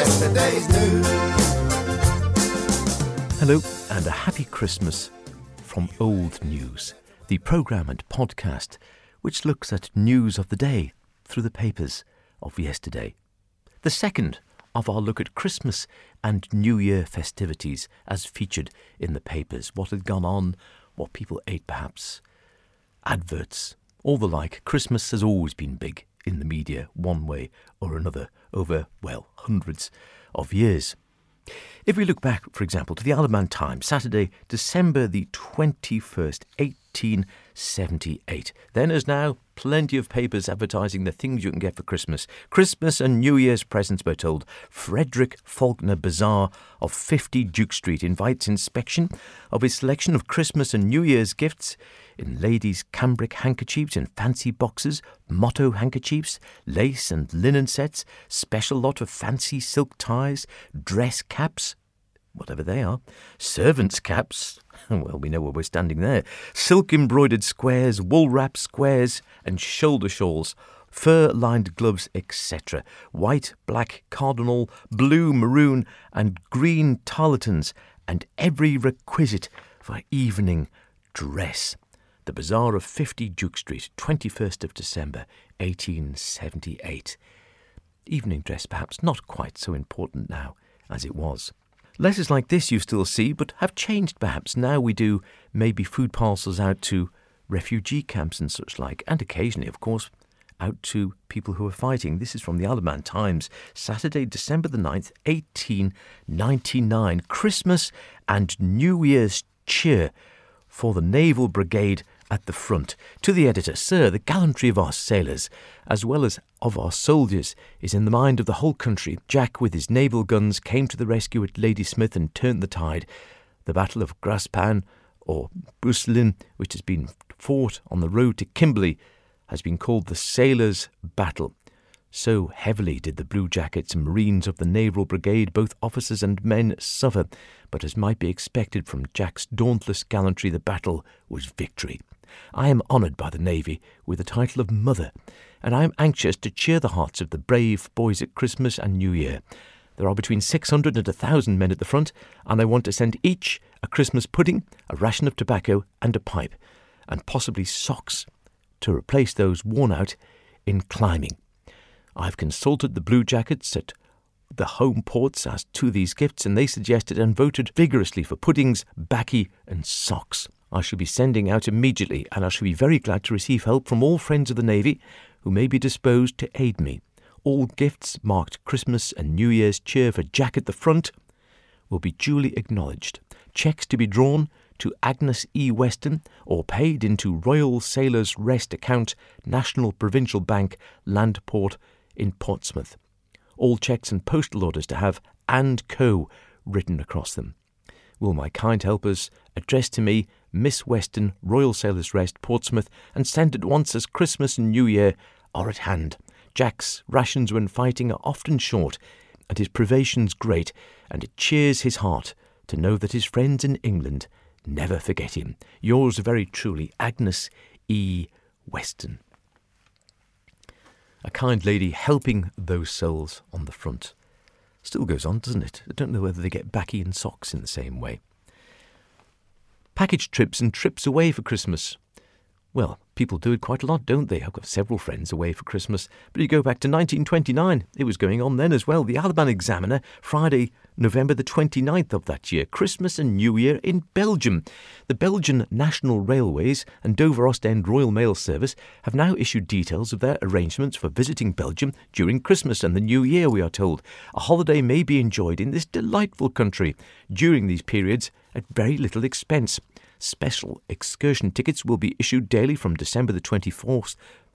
yesterday's news. Hello and a happy Christmas from Old News, the programme and podcast which looks at news of the day through the papers of yesterday. The second of our look at Christmas and New Year festivities as featured in the papers. What had gone on, what people ate perhaps, adverts, all the like. Christmas has always been big in the media one way or another over, well, hundreds of years. If we look back, for example, to the Isle of Man Times, Saturday, December the 21st, 1878. Then as now, plenty of papers advertising the things you can get for Christmas. Christmas and New Year's presents, we're told. Frederick Faulkner Bazaar of 50 Duke Street invites inspection of his selection of Christmas and New Year's gifts in ladies' cambric handkerchiefs in fancy boxes, motto handkerchiefs, lace and linen sets, special lot of fancy silk ties, dress caps, whatever they are, servants' caps, well, we know where we're standing there, silk-embroidered squares, wool-wrap squares and shoulder shawls, fur-lined gloves, etc., white, black, cardinal, blue, maroon and green tarletans, and every requisite for evening dress. The Bazaar of 50 Duke Street, 21st of December, 1878. Evening dress perhaps not quite so important now as it was. Letters like this you still see, but have changed perhaps. Now we do maybe food parcels out to refugee camps and such like, and occasionally, of course, out to people who are fighting. This is from the Isle of Man Times, Saturday, December the 9th, 1899. Christmas and New Year's cheer for the Naval Brigade at the front. To the editor, Sir, the gallantry of our sailors, as well as of our soldiers, is in the mind of the whole country. Jack, with his naval guns, came to the rescue at Ladysmith and turned the tide. The Battle of Graspan, or Brusilin, which has been fought on the road to Kimberley, has been called the Sailors' Battle. So heavily did the Blue Jackets and Marines of the Naval Brigade, both officers and men, suffer, but as might be expected from Jack's dauntless gallantry, the battle was victory. I am honoured by the Navy with the title of Mother, and I am anxious to cheer the hearts of the brave boys at Christmas and New Year. There are between 600 and 1,000 men at the front, and I want to send each a Christmas pudding, a ration of tobacco and a pipe, and possibly socks to replace those worn out in climbing. I've consulted the Blue Jackets at the home ports as to these gifts, and they suggested and voted vigorously for puddings, baccy and socks. I shall be sending out immediately, and I shall be very glad to receive help from all friends of the Navy who may be disposed to aid me. All gifts marked Christmas and New Year's cheer for Jack at the front will be duly acknowledged. Cheques to be drawn to Agnes E. Weston or paid into Royal Sailors' Rest account, National Provincial Bank, Landport in Portsmouth. All cheques and postal orders to have "and Co." written across them. Will my kind helpers address to me Miss Weston, Royal Sailors' Rest, Portsmouth, and send at once as Christmas and New Year are at hand. Jack's rations when fighting are often short, and his privations great, and it cheers his heart to know that his friends in England never forget him. Yours very truly, Agnes E. Weston. A kind lady helping those souls on the front. Still goes on, doesn't it? I don't know whether they get baccy and socks in the same way. Package trips and trips away for Christmas. Well, people do it quite a lot, don't they? I've got several friends away for Christmas. But you go back to 1929, it was going on then as well. The Isle of Man Examiner, Friday, November the 29th of that year. Christmas and New Year in Belgium. The Belgian National Railways and Dover Ostend Royal Mail Service have now issued details of their arrangements for visiting Belgium during Christmas and the New Year, we are told. A holiday may be enjoyed in this delightful country during these periods at very little expense. Special excursion tickets will be issued daily from December the 21st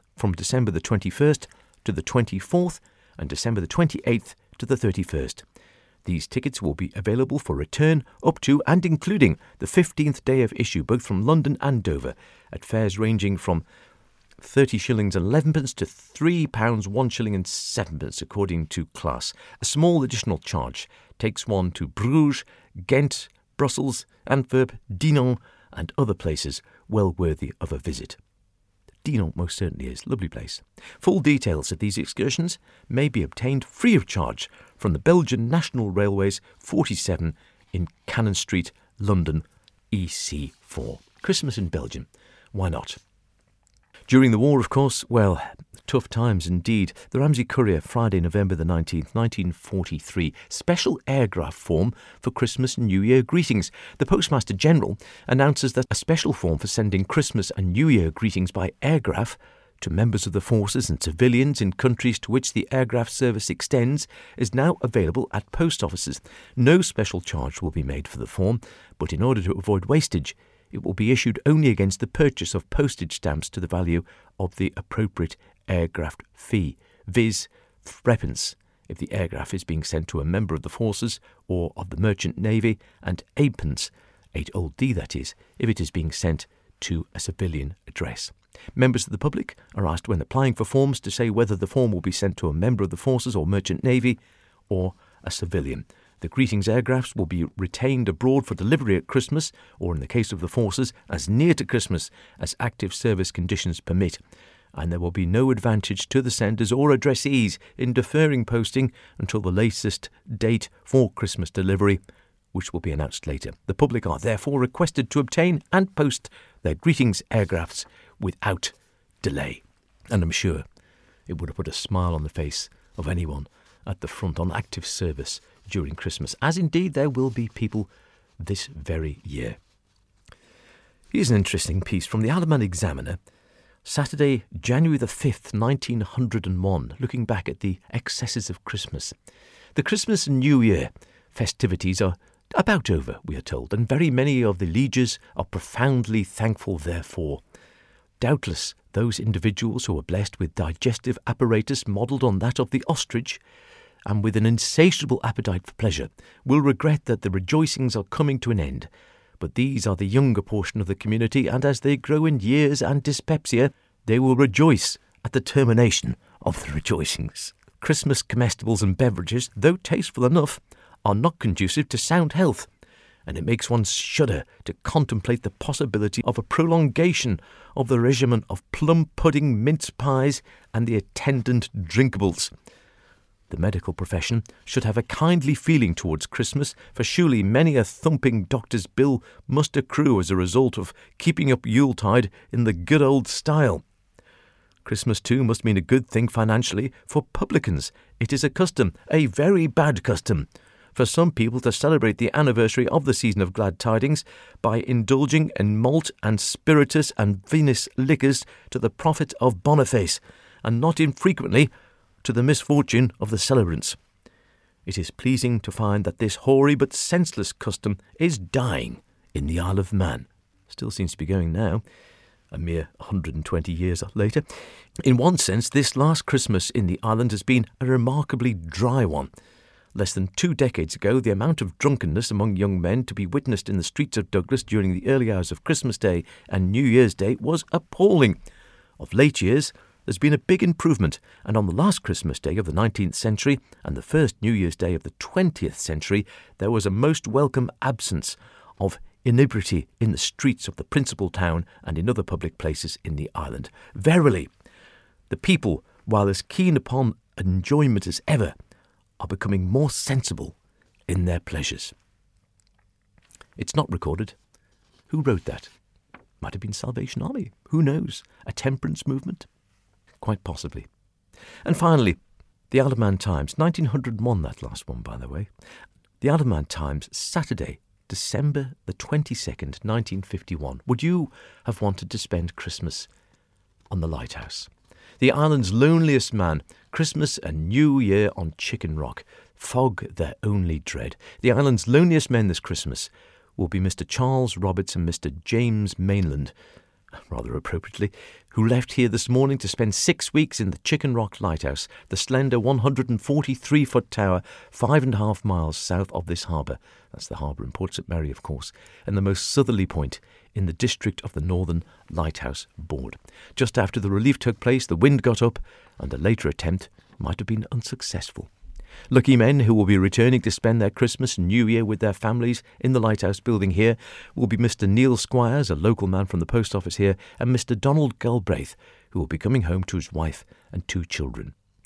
to the 24th and December the 28th to the 31st. These tickets will be available for return up to and including the 15th day of issue, both from London and Dover, at fares ranging from 30 shillings and 11 pence to £3, 1 shilling and 7 pence, according to class. A small additional charge takes one to Bruges, Ghent, Brussels, Antwerp, Dinan and other places well worthy of a visit. Dinan most certainly is. Lovely place. Full details of these excursions may be obtained free of charge from the Belgian National Railways 47 in Cannon Street, London, EC4. Christmas in Belgium. Why not? During the war, of course, well, tough times indeed. The Ramsey Courier, Friday, November the 19th, 1943. Special airgraph form for Christmas and New Year greetings. The Postmaster General announces that a special form for sending Christmas and New Year greetings by airgraph to members of the forces and civilians in countries to which the airgraph service extends is now available at post offices. No special charge will be made for the form, but in order to avoid wastage, it will be issued only against the purchase of postage stamps to the value of the appropriate aircraft fee, viz. threepence if the aircraft is being sent to a member of the forces or of the merchant navy, and eightpence, 8 old D that is, if it is being sent to a civilian address. Members of the public are asked when applying for forms to say whether the form will be sent to a member of the forces or merchant navy or a civilian. The greetings airgraphs will be retained abroad for delivery at Christmas, or in the case of the forces, as near to Christmas as active service conditions permit, and there will be no advantage to the senders or addressees in deferring posting until the latest date for Christmas delivery, which will be announced later. The public are therefore requested to obtain and post their greetings airgraphs without delay. And I'm sure it would have put a smile on the face of anyone at the front on active service during Christmas, as indeed there will be people this very year. Here's an interesting piece from the Isle of Man Examiner, Saturday, January the 5th, 1901, looking back at the excesses of Christmas. The Christmas and New Year festivities are about over, we are told, and very many of the lieges are profoundly thankful therefor. Doubtless, those individuals who are blessed with digestive apparatus modelled on that of the ostrich, and with an insatiable appetite for pleasure, will regret that the rejoicings are coming to an end. But these are the younger portion of the community, and as they grow in years and dyspepsia, they will rejoice at the termination of the rejoicings. Christmas comestibles and beverages, though tasteful enough, are not conducive to sound health, and it makes one shudder to contemplate the possibility of a prolongation of the regimen of plum pudding, mince pies, and the attendant drinkables. The medical profession should have a kindly feeling towards Christmas, for surely many a thumping doctor's bill must accrue as a result of keeping up Yuletide in the good old style. Christmas, too, must mean a good thing financially for publicans. It is a custom, a very bad custom, for some people to celebrate the anniversary of the season of glad tidings by indulging in malt and spirituous and vinous liquors to the profit of Boniface, and not infrequently to the misfortune of the celebrants. It is pleasing to find that this hoary but senseless custom is dying in the Isle of Man. Still seems to be going now, a mere 120 years later. In one sense, this last Christmas in the island has been a remarkably dry one. Less than 2 decades ago, the amount of drunkenness among young men to be witnessed in the streets of Douglas during the early hours of Christmas Day and New Year's Day was appalling. Of late years, there's been a big improvement, and on the last Christmas Day of the 19th century and the first New Year's Day of the 20th century, there was a most welcome absence of inebriety in the streets of the principal town and in other public places in the island. Verily, the people, while as keen upon enjoyment as ever, are becoming more sensible in their pleasures. It's not recorded. Who wrote that? Might have been Salvation Army. Who knows? A temperance movement? Quite possibly. And finally, the Isle of Man Times, 1901, that last one, by the way. The Isle of Man Times, Saturday, December the 22nd, 1951. Would you have wanted to spend Christmas on the lighthouse? The island's loneliest man, Christmas and New Year on Chicken Rock. Fog their only dread. The island's loneliest men this Christmas will be Mr. Charles Roberts and Mr. James Mainland, rather appropriately, who left here this morning to spend 6 weeks in the Chicken Rock Lighthouse, the slender 143-foot tower 5.5 miles south of this harbour. That's the harbour in Port St Mary, of course, and the most southerly point in the district of the Northern Lighthouse Board. Just after the relief took place, the wind got up, and a later attempt might have been unsuccessful. Lucky men who will be returning to spend their Christmas and New Year with their families in the lighthouse building here will be Mr. Neil Squires, a local man from the post office here, and Mr. Donald Galbraith, who will be coming home to his wife and 2 children.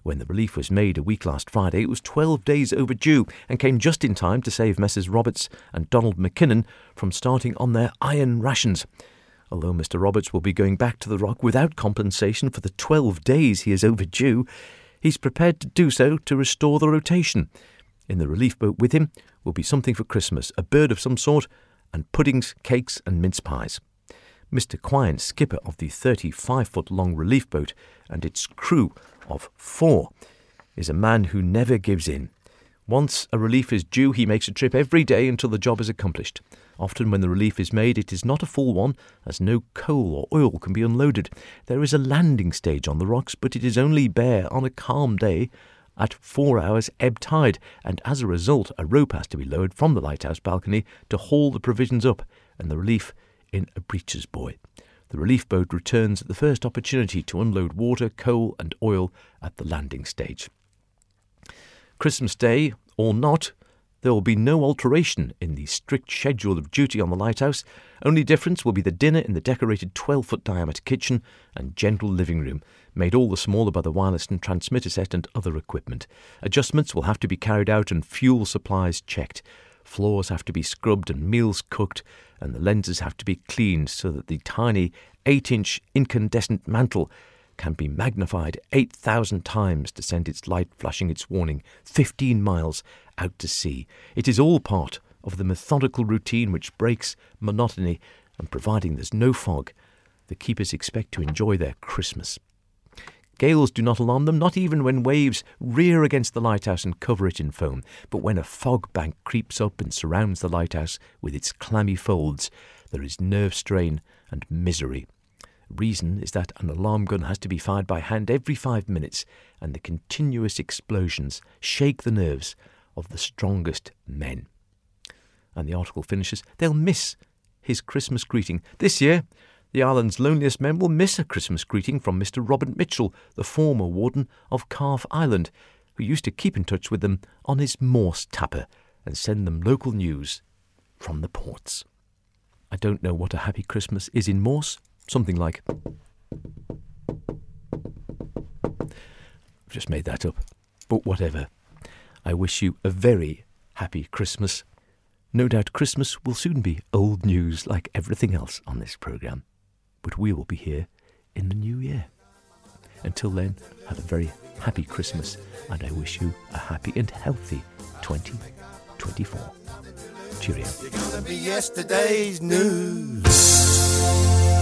When the relief was made a week last Friday, it was 12 days overdue and came just in time to save Messrs Roberts and Donald McKinnon from starting on their iron rations. Although Mr Roberts will be going back to the Rock without compensation for the 12 days he is overdue, he's prepared to do so to restore the rotation. In the relief boat with him will be something for Christmas, a bird of some sort, and puddings, cakes and mince pies. Mr Quine, skipper of the 35-foot-long relief boat and its crew of 4, is a man who never gives in. Once a relief is due, he makes a trip every day until the job is accomplished. Often when the relief is made, it is not a full one, as no coal or oil can be unloaded. There is a landing stage on the rocks, but it is only bare on a calm day at 4 hours ebb tide, and as a result a rope has to be lowered from the lighthouse balcony to haul the provisions up and the relief in a breeches buoy. The relief boat returns at the first opportunity to unload water, coal and oil at the landing stage. Christmas Day or not, there will be no alteration in the strict schedule of duty on the lighthouse. Only difference will be the dinner in the decorated 12-foot diameter kitchen and gentle living room, made all the smaller by the wireless and transmitter set and other equipment. Adjustments will have to be carried out and fuel supplies checked. Floors have to be scrubbed and meals cooked, and the lenses have to be cleaned so that the tiny 8-inch incandescent mantle can be magnified 8,000 times to send its light flashing its warning 15 miles out to sea. It is all part of the methodical routine which breaks monotony, and providing there's no fog, the keepers expect to enjoy their Christmas. Gales do not alarm them, not even when waves rear against the lighthouse and cover it in foam, but when a fog bank creeps up and surrounds the lighthouse with its clammy folds, there is nerve strain and misery. Reason is that an alarm gun has to be fired by hand every 5 minutes, and the continuous explosions shake the nerves of the strongest men. And the article finishes, they'll miss his Christmas greeting. This year, the island's loneliest men will miss a Christmas greeting from Mr Robert Mitchell, the former warden of Calf Island, who used to keep in touch with them on his Morse tapper and send them local news from the ports. I don't know what a happy Christmas is in Morse. Something like... I've just made that up. But whatever. I wish you a very happy Christmas. No doubt Christmas will soon be old news like everything else on this programme. But we will be here in the new year. Until then, have a very happy Christmas, and I wish you a happy and healthy 2024. Cheerio. You're gonna be yesterday's news.